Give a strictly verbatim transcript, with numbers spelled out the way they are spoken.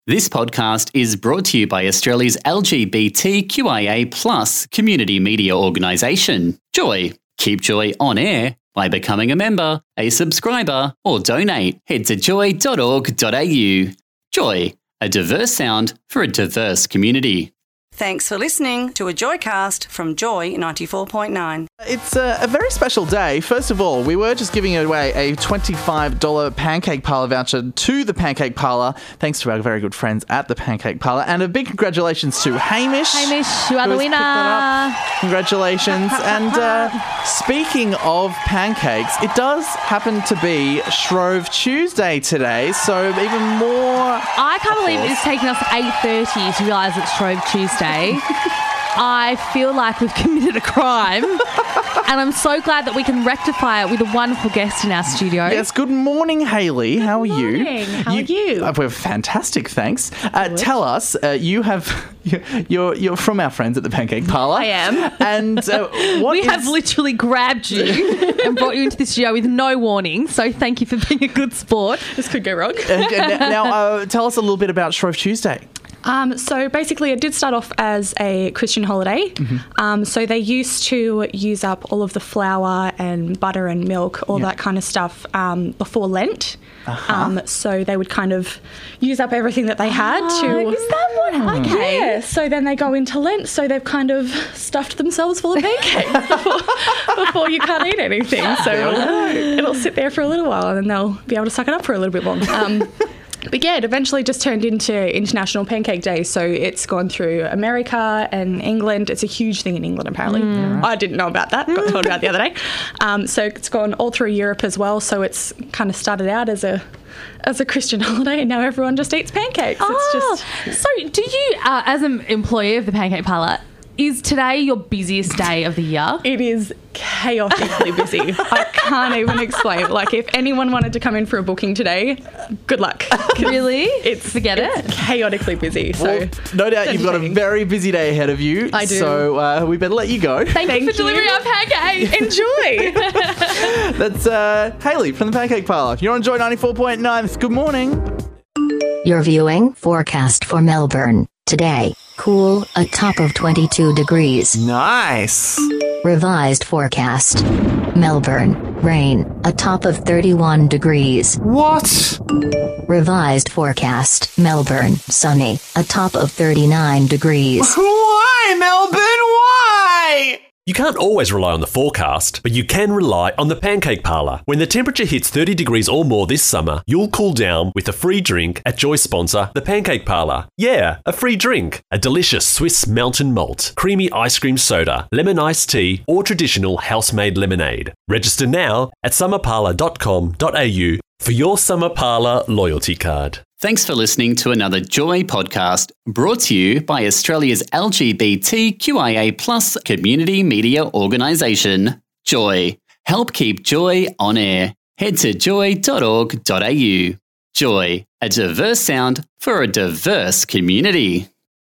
This podcast is brought to you by Australia's L G B T Q I A plus community media organisation, Joy. Keep Joy on air by becoming a member, a subscriber, or donate. Head to joy dot org dot a u. Joy, a diverse sound for a diverse community. Thanks for listening to a Joycast from Joy ninety-four point nine. It's a, a very special day. First of all, we were just giving away a twenty-five dollars Pancake Parlour voucher to the Pancake Parlour, thanks to our very good friends at the Pancake Parlour. And a big congratulations to Hamish. Hamish, you are the winner. Congratulations. And uh, speaking of pancakes, it does happen to be Shrove Tuesday today, so even more... I can't believe it's taken us eight thirty to realise it's Shrove Tuesday. I feel like we've committed a crime, and I'm so glad that we can rectify it with a wonderful guest in our studio. Yes, good morning, Hayley. How are you? Good morning. How are you? Uh, we're fantastic, thanks. Uh, tell us, uh, you have you're you're from our friends at the Pancake Parlour. I am, and uh, what we is... have literally grabbed you and brought you into the studio with no warning. So thank you for being a good sport. This could go wrong. uh, now, uh, tell us a little bit about Shrove Tuesday. Um, so basically, it did start off as a Christian holiday. Mm-hmm. Um, so they used to use up all of the flour and butter and milk, all yeah. that kind of stuff, um, before Lent. Uh-huh. Um, so they would kind of use up everything that they had oh, to... Is that what happened? Okay. Yeah, so then they go into Lent, so they've kind of stuffed themselves full of pancakes before, before you can't eat anything. So it'll, it'll sit there for a little while and then they'll be able to suck it up for a little bit longer. Um, But yeah, it eventually just turned into International Pancake Day. So it's gone through America and England. It's a huge thing in England, apparently. Mm. I didn't know about that. Got told about the other day. Um, so it's gone all through Europe as well. So it's kind of started out as a as a Christian holiday, and now everyone just eats pancakes. Oh, it's just... So do you, uh, as an employee of the Pancake Parlour, is today your busiest day of the year? It is chaotically busy. I can't even explain. Like, if anyone wanted to come in for a booking today, good luck. Really? It's Forget it's it. chaotically busy. So well, no doubt you've got a very busy day ahead of you. I do. So uh, we better let you go. Thank, Thank you for you. delivering our pancakes. Enjoy. That's uh, Hayley from the Pancake Parlour. You're on Joy ninety-four point nine. Good morning. You're viewing forecast for Melbourne. Today, cool, a top of twenty-two degrees. Nice. Revised forecast. Melbourne, rain, a top of thirty-one degrees. What? Revised forecast. Melbourne, sunny, a top of thirty-nine degrees. Why, Melbourne? Why? You can't always rely on the forecast, but you can rely on the Pancake Parlour. When the temperature hits thirty degrees or more this summer, you'll cool down with a free drink at Joy sponsor, the Pancake Parlour. Yeah, a free drink. A delicious Swiss mountain malt, creamy ice cream soda, lemon iced tea, or traditional house-made lemonade. Register now at summer parlour dot com dot a u for your Summer Parlour loyalty card. Thanks for listening to another Joy podcast brought to you by Australia's L G B T Q I A plus community media organisation, Joy. Help keep Joy on air. Head to joy dot org dot a u. Joy, a diverse sound for a diverse community.